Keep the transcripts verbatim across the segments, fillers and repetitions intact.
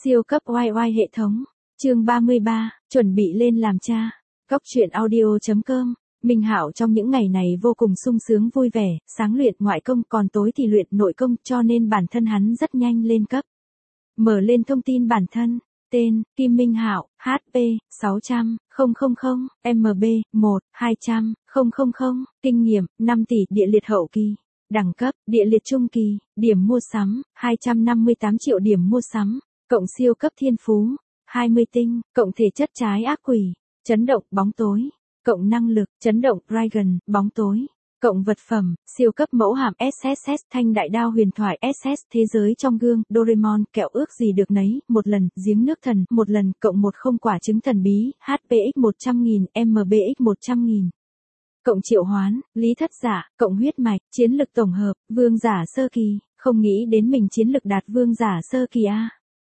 Siêu cấp oai oai hệ thống. Chương ba mươi ba, chuẩn bị lên làm cha. Cóc truyện audio chấm com. Minh Hạo trong những ngày này vô cùng sung sướng vui vẻ, sáng luyện ngoại công còn tối thì luyện nội công, cho nên bản thân hắn rất nhanh lên cấp. Mở lên thông tin bản thân. Tên, Kim Minh Hạo, hát pê, sáu trăm, nghìn, em bê, một, hai trăm, nghìn, kinh nghiệm, năm tỷ, địa liệt hậu kỳ. Đẳng cấp, địa liệt trung kỳ, điểm mua sắm, hai trăm năm mươi tám triệu điểm mua sắm, cộng siêu cấp thiên phú, hai mươi tinh, cộng thể chất trái ác quỷ, chấn động, bóng tối, cộng năng lực, chấn động, Dragon, bóng tối, cộng vật phẩm, siêu cấp mẫu hàm ét ét ét, thanh đại đao huyền thoại ét ét, thế giới trong gương, Doraemon, kẹo ước gì được nấy, một lần, giếng nước thần, một lần, cộng một không quả trứng thần bí, hát pê ích một trăm nghìn, em bê ích một trăm nghìn. Cộng triệu hoán, lý thất giả, cộng huyết mạch, chiến lực tổng hợp, vương giả sơ kỳ, không nghĩ đến mình chiến lực đạt vương giả sơ kỳ a.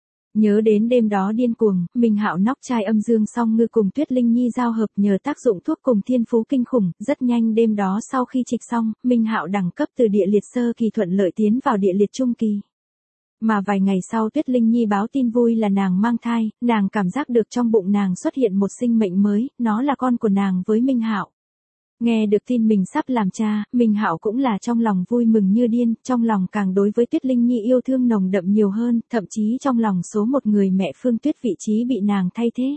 Nhớ đến đêm đó điên cuồng, Minh Hạo nóc chai âm dương song ngư cùng Tuyết Linh Nhi giao hợp nhờ tác dụng thuốc cùng thiên phú kinh khủng, rất nhanh đêm đó sau khi trịch xong, Minh Hạo đẳng cấp từ địa liệt sơ kỳ thuận lợi tiến vào địa liệt trung kỳ. Mà vài ngày sau Tuyết Linh Nhi báo tin vui là nàng mang thai, nàng cảm giác được trong bụng nàng xuất hiện một sinh mệnh mới, nó là con của nàng với Minh Hạo. Nghe được tin mình sắp làm cha, Minh Hạo cũng là trong lòng vui mừng như điên, trong lòng càng đối với Tuyết Linh Nhi yêu thương nồng đậm nhiều hơn, thậm chí trong lòng số một người mẹ Phương Tuyết vị trí bị nàng thay thế.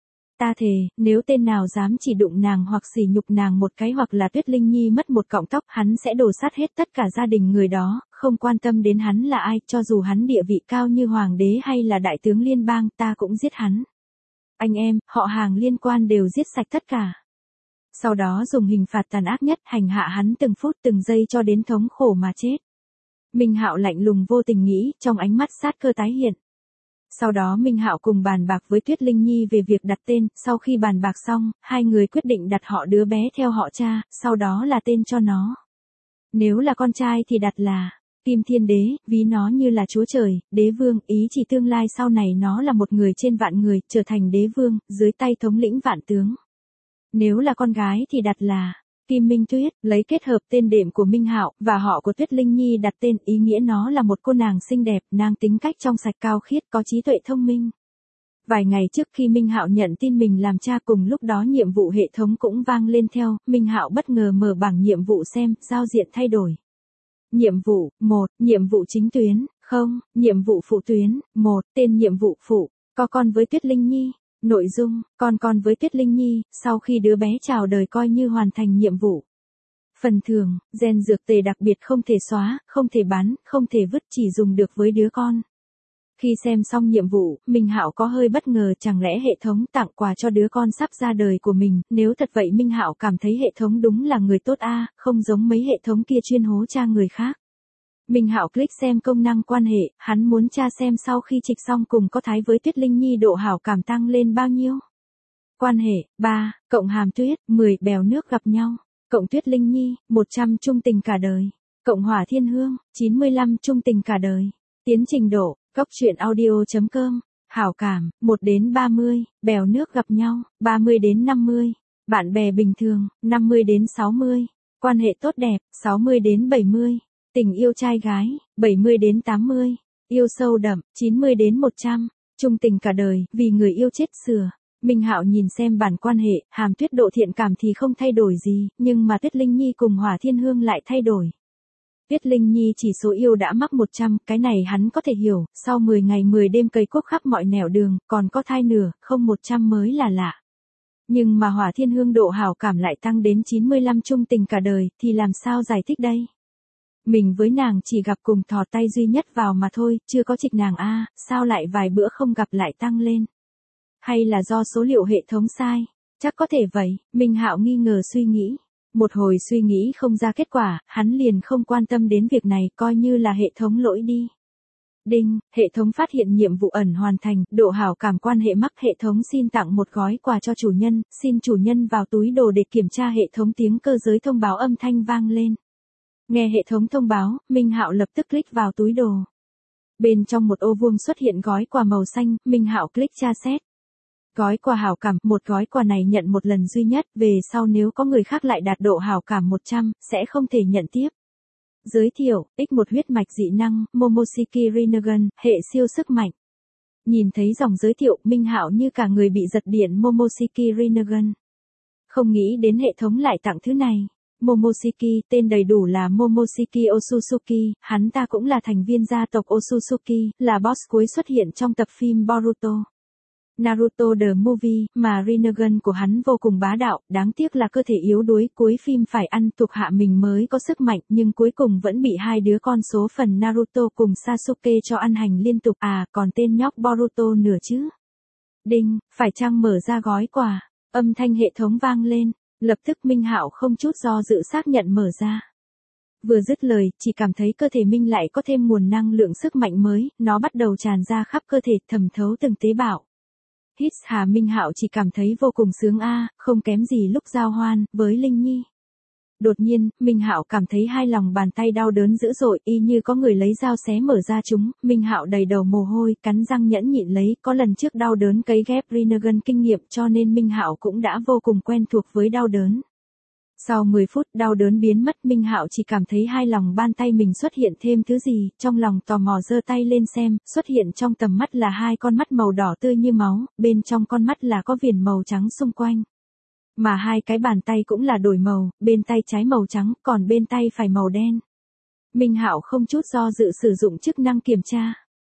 Ta thề, nếu tên nào dám chỉ đụng nàng hoặc sỉ nhục nàng một cái hoặc là Tuyết Linh Nhi mất một cọng tóc, hắn sẽ đổ sát hết tất cả gia đình người đó, không quan tâm đến hắn là ai, cho dù hắn địa vị cao như hoàng đế hay là đại tướng liên bang, ta cũng giết hắn. Anh em, họ hàng liên quan đều giết sạch tất cả. Sau đó dùng hình phạt tàn ác nhất hành hạ hắn từng phút từng giây cho đến thống khổ mà chết. Minh Hạo lạnh lùng vô tình nghĩ, trong ánh mắt sát cơ tái hiện. Sau đó Minh Hạo cùng bàn bạc với Tuyết Linh Nhi về việc đặt tên, sau khi bàn bạc xong, hai người quyết định đặt họ đứa bé theo họ cha, sau đó là tên cho nó. Nếu là con trai thì đặt là Kim Thiên Đế, ví nó như là chúa trời, đế vương, ý chỉ tương lai sau này nó là một người trên vạn người, trở thành đế vương, dưới tay thống lĩnh vạn tướng. Nếu là con gái thì đặt là Kim Minh Tuyết, lấy kết hợp tên đệm của Minh Hạo và họ của Tuyết Linh Nhi đặt tên, ý nghĩa nó là một cô nàng xinh đẹp, nàng tính cách trong sạch cao khiết, có trí tuệ thông minh. Vài ngày trước khi Minh Hạo nhận tin mình làm cha, cùng lúc đó nhiệm vụ hệ thống cũng vang lên theo, Minh Hạo bất ngờ mở bảng nhiệm vụ xem, giao diện thay đổi. Nhiệm vụ, một, nhiệm vụ chính tuyến, không, nhiệm vụ phụ tuyến, một, tên nhiệm vụ phụ, có con với Tuyết Linh Nhi. Nội dung, con con với Tuyết Linh Nhi, sau khi đứa bé chào đời coi như hoàn thành nhiệm vụ. Phần thưởng, gen dược tề đặc biệt không thể xóa, không thể bán, không thể vứt, chỉ dùng được với đứa con. Khi xem xong nhiệm vụ, Minh Hạo có hơi bất ngờ, chẳng lẽ hệ thống tặng quà cho đứa con sắp ra đời của mình, nếu thật vậy Minh Hạo cảm thấy hệ thống đúng là người tốt a, không giống mấy hệ thống kia chuyên hố cha người khác. Minh Hạo click xem công năng quan hệ, hắn muốn tra xem sau khi trịch xong cùng có thái với Tuyết Linh Nhi độ hảo cảm tăng lên bao nhiêu. Quan hệ, ba, cộng Hàm Tuyết, mười, bèo nước gặp nhau, cộng Tuyết Linh Nhi, một trăm chung tình cả đời, cộng Hỏa Thiên Hương, chín mươi lăm chung tình cả đời. Tiến trình độ, cóc truyện audio chấm com, hảo cảm, một đến ba mươi, bèo nước gặp nhau, ba mươi đến năm mươi, bạn bè bình thường, năm mươi đến sáu mươi, quan hệ tốt đẹp, sáu mươi đến bảy mươi. Tình yêu trai gái, bảy mươi đến tám mươi, yêu sâu đậm, chín mươi đến một trăm, chung tình cả đời, vì người yêu chết sửa. Minh Hạo nhìn xem bản quan hệ, Hàm Tuyết độ thiện cảm thì không thay đổi gì, nhưng mà Tuyết Linh Nhi cùng Hỏa Thiên Hương lại thay đổi. Tuyết Linh Nhi chỉ số yêu đã mắc một trăm, cái này hắn có thể hiểu, sau mười ngày mười đêm cày cuốc khắp mọi nẻo đường, còn có thai nửa, không một trăm mới là lạ. Nhưng mà Hỏa Thiên Hương độ hảo cảm lại tăng đến chín mươi lăm chung tình cả đời, thì làm sao giải thích đây? Mình với nàng chỉ gặp cùng thò tay duy nhất vào mà thôi, chưa có trịch nàng a, sao lại vài bữa không gặp lại tăng lên? Hay là do số liệu hệ thống sai? Chắc có thể vậy, Minh Hạo nghi ngờ suy nghĩ. Một hồi suy nghĩ không ra kết quả, hắn liền không quan tâm đến việc này, coi như là hệ thống lỗi đi. Đinh, hệ thống phát hiện nhiệm vụ ẩn hoàn thành, độ hảo cảm quan hệ mắc, hệ thống xin tặng một gói quà cho chủ nhân, xin chủ nhân vào túi đồ để kiểm tra. Hệ thống tiếng cơ giới thông báo âm thanh vang lên. Nghe hệ thống thông báo, Minh Hạo lập tức click vào túi đồ. Bên trong một ô vuông xuất hiện gói quà màu xanh, Minh Hạo click tra xét. Gói quà hảo cảm, một gói quà này nhận một lần duy nhất, về sau nếu có người khác lại đạt độ hảo cảm một trăm, sẽ không thể nhận tiếp. Giới thiệu, ích một huyết mạch dị năng, Momoshiki Rinnegan, hệ siêu sức mạnh. Nhìn thấy dòng giới thiệu, Minh Hạo như cả người bị giật điện Momoshiki Rinnegan. Không nghĩ đến hệ thống lại tặng thứ này. Momoshiki, tên đầy đủ là Momoshiki Otsutsuki, hắn ta cũng là thành viên gia tộc Otsutsuki, là boss cuối xuất hiện trong tập phim Boruto. Naruto The Movie, mà Rinnegan của hắn vô cùng bá đạo, đáng tiếc là cơ thể yếu đuối, cuối phim phải ăn thuộc hạ mình mới có sức mạnh, nhưng cuối cùng vẫn bị hai đứa con số phần Naruto cùng Sasuke cho ăn hành liên tục, à, còn tên nhóc Boruto nữa chứ. Đinh, phải chăng mở ra gói quà, âm thanh hệ thống vang lên, lập tức Minh Hạo không chút do dự xác nhận mở ra. Vừa dứt lời, chỉ cảm thấy cơ thể Minh lại có thêm nguồn năng lượng sức mạnh mới, nó bắt đầu tràn ra khắp cơ thể, thẩm thấu từng tế bào. Hít hà Minh Hạo chỉ cảm thấy vô cùng sướng a, không kém gì lúc giao hoan với Linh Nhi. Đột nhiên, Minh Hạo cảm thấy hai lòng bàn tay đau đớn dữ dội, y như có người lấy dao xé mở ra chúng. Minh Hạo đầy đầu mồ hôi, cắn răng nhẫn nhịn lấy, có lần trước đau đớn cấy ghép Rinnegan kinh nghiệm cho nên Minh Hạo cũng đã vô cùng quen thuộc với đau đớn. Sau mười phút đau đớn biến mất, Minh Hạo chỉ cảm thấy hai lòng bàn tay mình xuất hiện thêm thứ gì, trong lòng tò mò giơ tay lên xem, xuất hiện trong tầm mắt là hai con mắt màu đỏ tươi như máu, bên trong con mắt là có viền màu trắng xung quanh. Mà hai cái bàn tay cũng là đổi màu, bên tay trái màu trắng, còn bên tay phải màu đen. Minh Hạo không chút do dự sử dụng chức năng kiểm tra.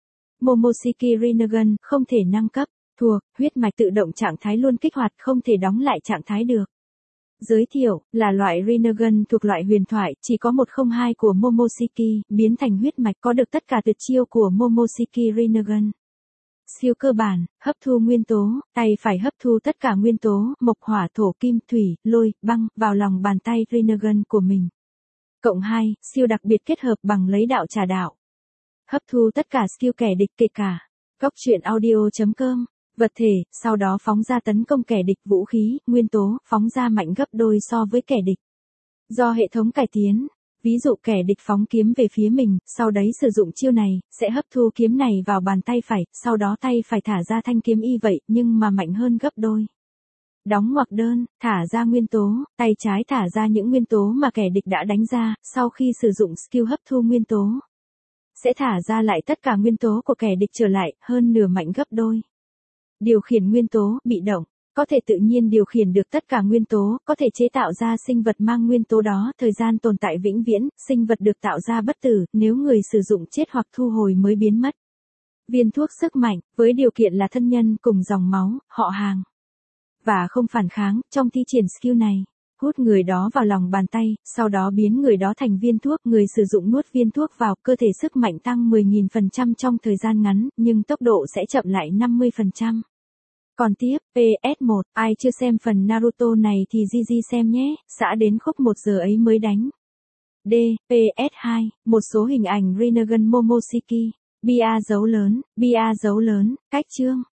Momoshiki Rinnegan, không thể nâng cấp, thuộc, huyết mạch tự động trạng thái luôn kích hoạt, không thể đóng lại trạng thái được. Giới thiệu, là loại Rinnegan thuộc loại huyền thoại, chỉ có một không hai của Momoshiki, biến thành huyết mạch có được tất cả tuyệt chiêu của Momoshiki Rinnegan. Siêu cơ bản, hấp thu nguyên tố, tay phải hấp thu tất cả nguyên tố, mộc hỏa thổ kim thủy, lôi, băng, vào lòng bàn tay Rinnegan của mình. Cộng hai, siêu đặc biệt kết hợp bằng lấy đạo trả đạo. Hấp thu tất cả skill kẻ địch kể cả. Góc truyện audio chấm com. Vật thể, sau đó phóng ra tấn công kẻ địch vũ khí, nguyên tố, phóng ra mạnh gấp đôi so với kẻ địch. Do hệ thống cải tiến, ví dụ kẻ địch phóng kiếm về phía mình, sau đấy sử dụng chiêu này, sẽ hấp thu kiếm này vào bàn tay phải, sau đó tay phải thả ra thanh kiếm y vậy, nhưng mà mạnh hơn gấp đôi. Đóng ngoặc đơn, thả ra nguyên tố, tay trái thả ra những nguyên tố mà kẻ địch đã đánh ra, sau khi sử dụng skill hấp thu nguyên tố. Sẽ thả ra lại tất cả nguyên tố của kẻ địch trở lại, hơn nửa mạnh gấp đôi. Điều khiển nguyên tố, bị động, có thể tự nhiên điều khiển được tất cả nguyên tố, có thể chế tạo ra sinh vật mang nguyên tố đó, thời gian tồn tại vĩnh viễn, sinh vật được tạo ra bất tử, nếu người sử dụng chết hoặc thu hồi mới biến mất. Viên thuốc sức mạnh, với điều kiện là thân nhân cùng dòng máu, họ hàng. Và không phản kháng, trong thi triển skill này. Hút người đó vào lòng bàn tay, sau đó biến người đó thành viên thuốc, người sử dụng nuốt viên thuốc vào, cơ thể sức mạnh tăng mười nghìn phần trăm trong thời gian ngắn, nhưng tốc độ sẽ chậm lại năm mươi phần trăm. Còn tiếp, pê ét một, ai chưa xem phần Naruto này thì gi gi xem nhé, xã đến khúc một giờ ấy mới đánh. D, pê ét hai, một số hình ảnh Rinnegan Momoshiki, bia dấu lớn, bia dấu lớn, cách chương.